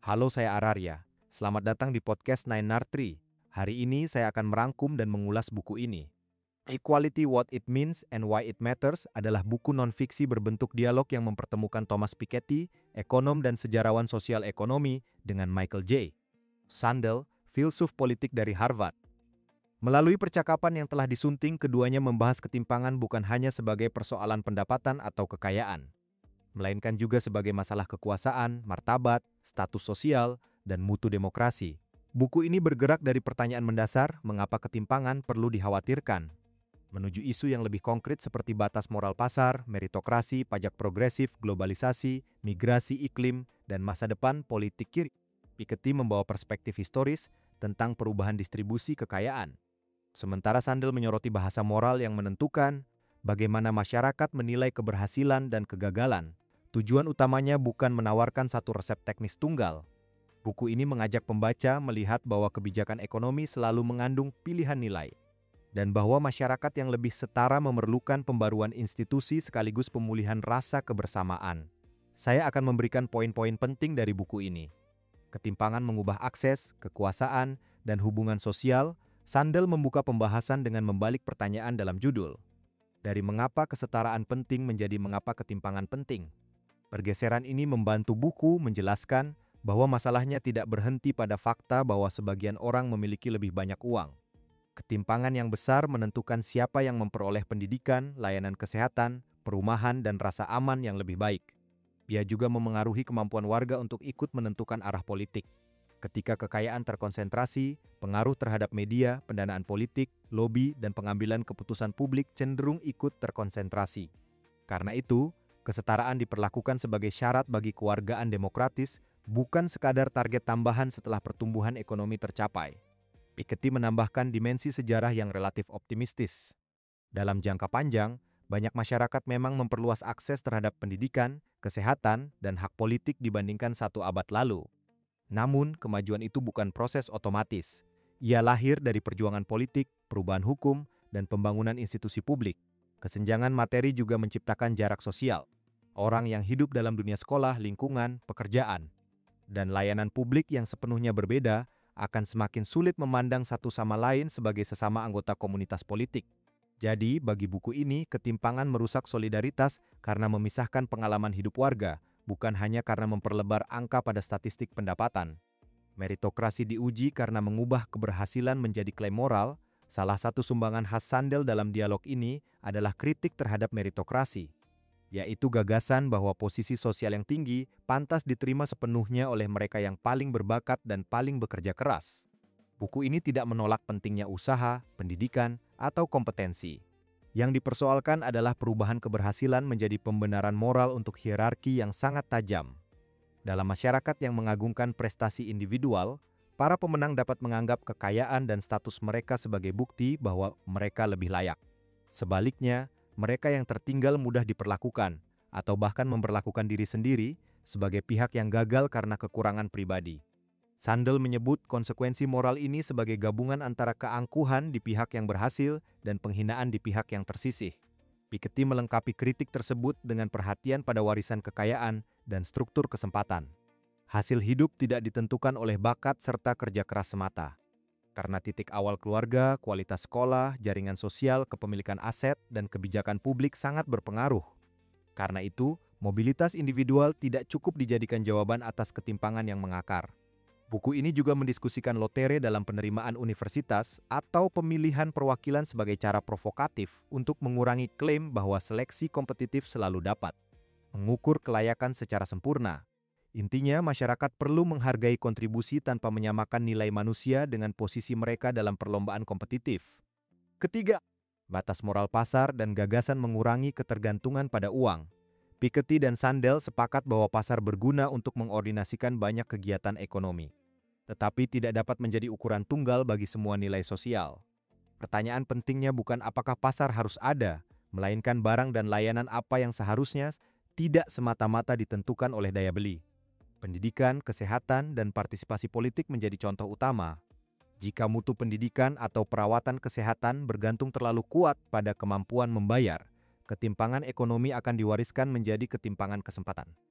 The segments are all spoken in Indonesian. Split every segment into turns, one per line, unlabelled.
Halo, saya Ararya. Selamat datang di podcast Nine Nartri. Hari ini saya akan merangkum dan mengulas buku ini. Equality, What It Means and Why It Matters adalah buku non-fiksi berbentuk dialog yang mempertemukan Thomas Piketty, ekonom dan sejarawan sosial ekonomi, dengan Michael J. Sandel, filsuf politik dari Harvard. Melalui percakapan yang telah disunting, keduanya membahas ketimpangan bukan hanya sebagai persoalan pendapatan atau kekayaan, melainkan juga sebagai masalah kekuasaan, martabat, status sosial, dan mutu demokrasi. Buku ini bergerak dari pertanyaan mendasar, mengapa ketimpangan perlu dikhawatirkan, menuju isu yang lebih konkret seperti batas moral pasar, meritokrasi, pajak progresif, globalisasi, migrasi iklim, dan masa depan politik kiri. Piketty membawa perspektif historis tentang perubahan distribusi kekayaan. Sementara Sandel menyoroti bahasa moral yang menentukan bagaimana masyarakat menilai keberhasilan dan kegagalan. Tujuan utamanya bukan menawarkan satu resep teknis tunggal. Buku ini mengajak pembaca melihat bahwa kebijakan ekonomi selalu mengandung pilihan nilai, dan bahwa masyarakat yang lebih setara memerlukan pembaruan institusi sekaligus pemulihan rasa kebersamaan. Saya akan memberikan poin-poin penting dari buku ini. Ketimpangan mengubah akses, kekuasaan, dan hubungan sosial. Sandel membuka pembahasan dengan membalik pertanyaan dalam judul. Dari mengapa kesetaraan penting menjadi mengapa ketimpangan penting. Pergeseran ini membantu buku menjelaskan bahwa masalahnya tidak berhenti pada fakta bahwa sebagian orang memiliki lebih banyak uang. Ketimpangan yang besar menentukan siapa yang memperoleh pendidikan, layanan kesehatan, perumahan, dan rasa aman yang lebih baik. Ia juga memengaruhi kemampuan warga untuk ikut menentukan arah politik. Ketika kekayaan terkonsentrasi, pengaruh terhadap media, pendanaan politik, lobi, dan pengambilan keputusan publik cenderung ikut terkonsentrasi. Karena itu, kesetaraan diperlakukan sebagai syarat bagi kewargaan demokratis, bukan sekadar target tambahan setelah pertumbuhan ekonomi tercapai. Piketty menambahkan dimensi sejarah yang relatif optimistis. Dalam jangka panjang, banyak masyarakat memang memperluas akses terhadap pendidikan, kesehatan, dan hak politik dibandingkan 1 abad lalu. Namun, kemajuan itu bukan proses otomatis. Ia lahir dari perjuangan politik, perubahan hukum, dan pembangunan institusi publik. Kesenjangan materi juga menciptakan jarak sosial. Orang yang hidup dalam dunia sekolah, lingkungan, pekerjaan, dan layanan publik yang sepenuhnya berbeda akan semakin sulit memandang satu sama lain sebagai sesama anggota komunitas politik. Jadi, bagi buku ini, ketimpangan merusak solidaritas karena memisahkan pengalaman hidup warga, bukan hanya karena memperlebar angka pada statistik pendapatan. Meritokrasi diuji karena mengubah keberhasilan menjadi klaim moral. Salah satu sumbangan khas Sandel dalam dialog ini adalah kritik terhadap meritokrasi, yaitu gagasan bahwa posisi sosial yang tinggi pantas diterima sepenuhnya oleh mereka yang paling berbakat dan paling bekerja keras. Buku ini tidak menolak pentingnya usaha, pendidikan, atau kompetensi. Yang dipersoalkan adalah perubahan keberhasilan menjadi pembenaran moral untuk hierarki yang sangat tajam. Dalam masyarakat yang mengagungkan prestasi individual, para pemenang dapat menganggap kekayaan dan status mereka sebagai bukti bahwa mereka lebih layak. Sebaliknya, mereka yang tertinggal mudah diperlakukan, atau bahkan memperlakukan diri sendiri sebagai pihak yang gagal karena kekurangan pribadi. Sandel menyebut konsekuensi moral ini sebagai gabungan antara keangkuhan di pihak yang berhasil dan penghinaan di pihak yang tersisih. Piketty melengkapi kritik tersebut dengan perhatian pada warisan kekayaan dan struktur kesempatan. Hasil hidup tidak ditentukan oleh bakat serta kerja keras semata. Karena titik awal keluarga, kualitas sekolah, jaringan sosial, kepemilikan aset, dan kebijakan publik sangat berpengaruh. Karena itu, mobilitas individual tidak cukup dijadikan jawaban atas ketimpangan yang mengakar. Buku ini juga mendiskusikan lotere dalam penerimaan universitas atau pemilihan perwakilan sebagai cara provokatif untuk mengurangi klaim bahwa seleksi kompetitif selalu dapat mengukur kelayakan secara sempurna. Intinya, masyarakat perlu menghargai kontribusi tanpa menyamakan nilai manusia dengan posisi mereka dalam perlombaan kompetitif. Ketiga, batas moral pasar dan gagasan mengurangi ketergantungan pada uang. Piketty dan Sandel sepakat bahwa pasar berguna untuk mengordinasikan banyak kegiatan ekonomi, tetapi tidak dapat menjadi ukuran tunggal bagi semua nilai sosial. Pertanyaan pentingnya bukan apakah pasar harus ada, melainkan barang dan layanan apa yang seharusnya tidak semata-mata ditentukan oleh daya beli. Pendidikan, kesehatan, dan partisipasi politik menjadi contoh utama. Jika mutu pendidikan atau perawatan kesehatan bergantung terlalu kuat pada kemampuan membayar, ketimpangan ekonomi akan diwariskan menjadi ketimpangan kesempatan.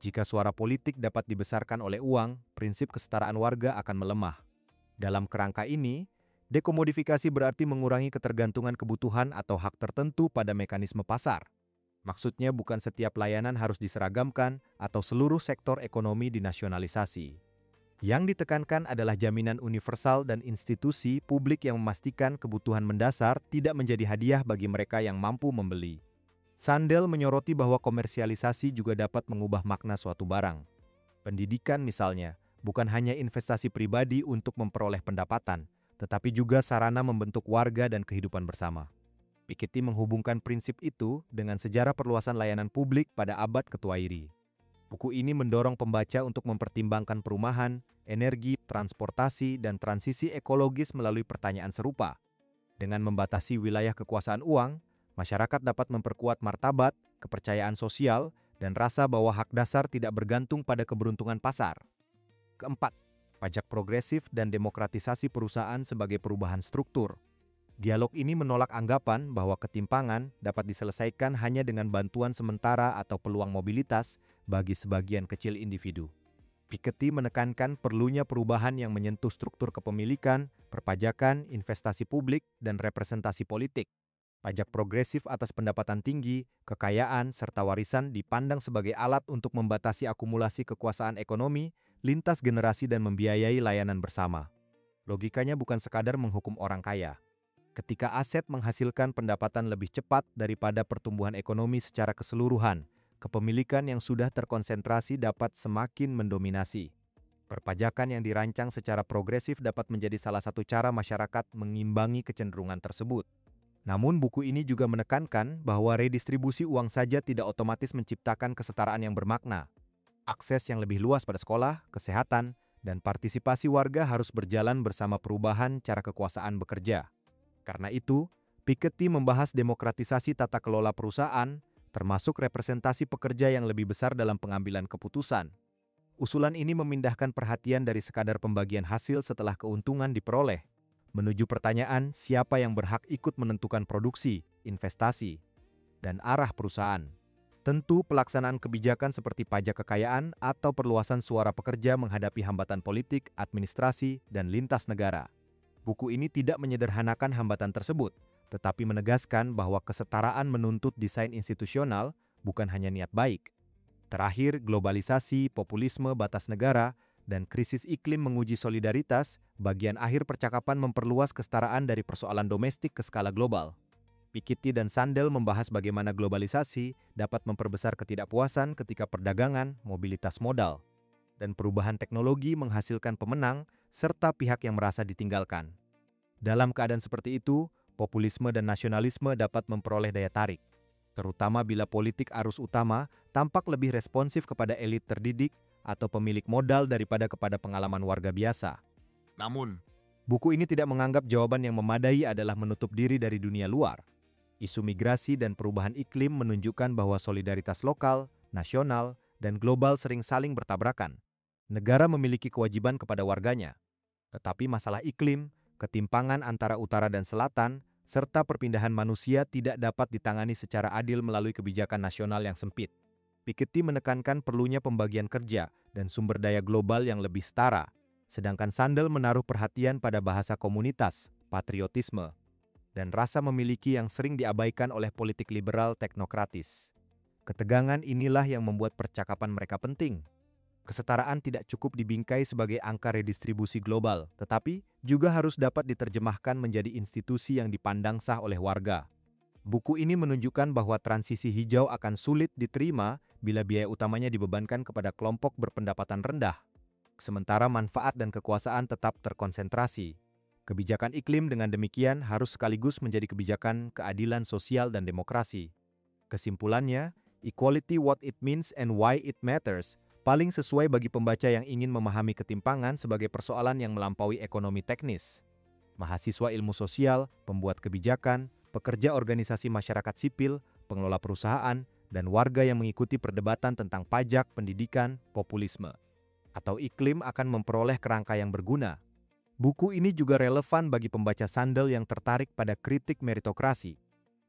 Jika suara politik dapat dibesarkan oleh uang, prinsip kesetaraan warga akan melemah. Dalam kerangka ini, dekomodifikasi berarti mengurangi ketergantungan kebutuhan atau hak tertentu pada mekanisme pasar. Maksudnya bukan setiap layanan harus diseragamkan atau seluruh sektor ekonomi dinasionalisasi. Yang ditekankan adalah jaminan universal dan institusi publik yang memastikan kebutuhan mendasar tidak menjadi hadiah bagi mereka yang mampu membeli. Sandel menyoroti bahwa komersialisasi juga dapat mengubah makna suatu barang. Pendidikan misalnya, bukan hanya investasi pribadi untuk memperoleh pendapatan, tetapi juga sarana membentuk warga dan kehidupan bersama. Piketty menghubungkan prinsip itu dengan sejarah perluasan layanan publik pada abad ke-20. Buku ini mendorong pembaca untuk mempertimbangkan perumahan, energi, transportasi, dan transisi ekologis melalui pertanyaan serupa. Dengan membatasi wilayah kekuasaan uang, masyarakat dapat memperkuat martabat, kepercayaan sosial, dan rasa bahwa hak dasar tidak bergantung pada keberuntungan pasar. Keempat, pajak progresif dan demokratisasi perusahaan sebagai perubahan struktur. Dialog ini menolak anggapan bahwa ketimpangan dapat diselesaikan hanya dengan bantuan sementara atau peluang mobilitas bagi sebagian kecil individu. Piketty menekankan perlunya perubahan yang menyentuh struktur kepemilikan, perpajakan, investasi publik, dan representasi politik. Pajak progresif atas pendapatan tinggi, kekayaan, serta warisan dipandang sebagai alat untuk membatasi akumulasi kekuasaan ekonomi, lintas generasi dan membiayai layanan bersama. Logikanya bukan sekadar menghukum orang kaya. Ketika aset menghasilkan pendapatan lebih cepat daripada pertumbuhan ekonomi secara keseluruhan, kepemilikan yang sudah terkonsentrasi dapat semakin mendominasi. Perpajakan yang dirancang secara progresif dapat menjadi salah satu cara masyarakat mengimbangi kecenderungan tersebut. Namun buku ini juga menekankan bahwa redistribusi uang saja tidak otomatis menciptakan kesetaraan yang bermakna. Akses yang lebih luas pada sekolah, kesehatan, dan partisipasi warga harus berjalan bersama perubahan cara kekuasaan bekerja. Karena itu, Piketty membahas demokratisasi tata kelola perusahaan, termasuk representasi pekerja yang lebih besar dalam pengambilan keputusan. Usulan ini memindahkan perhatian dari sekadar pembagian hasil setelah keuntungan diperoleh, menuju pertanyaan siapa yang berhak ikut menentukan produksi, investasi, dan arah perusahaan. Tentu pelaksanaan kebijakan seperti pajak kekayaan atau perluasan suara pekerja menghadapi hambatan politik, administrasi, dan lintas negara. Buku ini tidak menyederhanakan hambatan tersebut, tetapi menegaskan bahwa kesetaraan menuntut desain institusional, bukan hanya niat baik. Terakhir, globalisasi, populisme, batas negara, dan krisis iklim menguji solidaritas. Bagian akhir percakapan memperluas kesetaraan dari persoalan domestik ke skala global. Piketty dan Sandel membahas bagaimana globalisasi dapat memperbesar ketidakpuasan ketika perdagangan, mobilitas modal, dan perubahan teknologi menghasilkan pemenang serta pihak yang merasa ditinggalkan. Dalam keadaan seperti itu, populisme dan nasionalisme dapat memperoleh daya tarik, terutama bila politik arus utama tampak lebih responsif kepada elit terdidik atau pemilik modal daripada kepada pengalaman warga biasa. Namun, buku ini tidak menganggap jawaban yang memadai adalah menutup diri dari dunia luar. Isu migrasi dan perubahan iklim menunjukkan bahwa solidaritas lokal, nasional, dan global sering saling bertabrakan. Negara memiliki kewajiban kepada warganya, tetapi masalah iklim, ketimpangan antara utara dan selatan, serta perpindahan manusia tidak dapat ditangani secara adil melalui kebijakan nasional yang sempit. Piketty menekankan perlunya pembagian kerja dan sumber daya global yang lebih setara, sedangkan Sandel menaruh perhatian pada bahasa komunitas, patriotisme, dan rasa memiliki yang sering diabaikan oleh politik liberal teknokratis. Ketegangan inilah yang membuat percakapan mereka penting. Kesetaraan tidak cukup dibingkai sebagai angka redistribusi global, tetapi juga harus dapat diterjemahkan menjadi institusi yang dipandang sah oleh warga. Buku ini menunjukkan bahwa transisi hijau akan sulit diterima bila biaya utamanya dibebankan kepada kelompok berpendapatan rendah, sementara manfaat dan kekuasaan tetap terkonsentrasi. Kebijakan iklim dengan demikian harus sekaligus menjadi kebijakan keadilan sosial dan demokrasi. Kesimpulannya, equality what it means and why it matters paling sesuai bagi pembaca yang ingin memahami ketimpangan sebagai persoalan yang melampaui ekonomi teknis. Mahasiswa ilmu sosial, pembuat kebijakan, pekerja organisasi masyarakat sipil, pengelola perusahaan, dan warga yang mengikuti perdebatan tentang pajak, pendidikan, populisme, atau iklim akan memperoleh kerangka yang berguna. Buku ini juga relevan bagi pembaca Sandel yang tertarik pada kritik meritokrasi.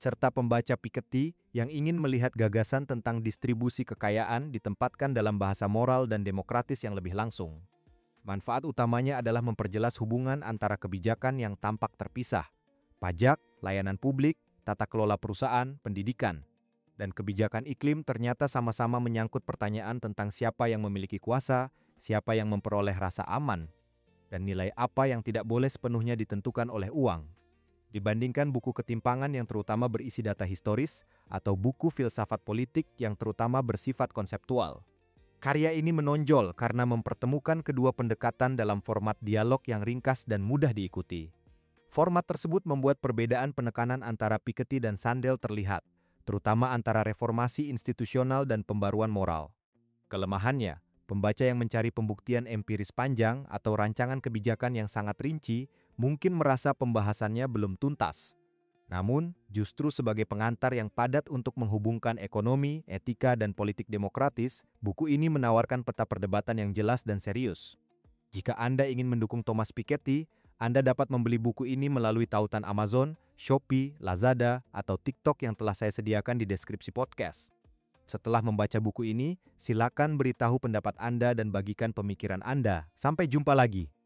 serta pembaca Piketty yang ingin melihat gagasan tentang distribusi kekayaan ditempatkan dalam bahasa moral dan demokratis yang lebih langsung. Manfaat utamanya adalah memperjelas hubungan antara kebijakan yang tampak terpisah, pajak, layanan publik, tata kelola perusahaan, pendidikan, dan kebijakan iklim ternyata sama-sama menyangkut pertanyaan tentang siapa yang memiliki kuasa, siapa yang memperoleh rasa aman, dan nilai apa yang tidak boleh sepenuhnya ditentukan oleh uang. Dibandingkan buku ketimpangan yang terutama berisi data historis atau buku filsafat politik yang terutama bersifat konseptual. Karya ini menonjol karena mempertemukan kedua pendekatan dalam format dialog yang ringkas dan mudah diikuti. Format tersebut membuat perbedaan penekanan antara Piketty dan Sandel terlihat, terutama antara reformasi institusional dan pembaruan moral. Kelemahannya, pembaca yang mencari pembuktian empiris panjang atau rancangan kebijakan yang sangat rinci mungkin merasa pembahasannya belum tuntas. Namun, justru sebagai pengantar yang padat untuk menghubungkan ekonomi, etika, dan politik demokratis, buku ini menawarkan peta perdebatan yang jelas dan serius. Jika Anda ingin mendukung Thomas Piketty, Anda dapat membeli buku ini melalui tautan Amazon, Shopee, Lazada, atau TikTok yang telah saya sediakan di deskripsi podcast. Setelah membaca buku ini, silakan beritahu pendapat Anda dan bagikan pemikiran Anda. Sampai jumpa lagi.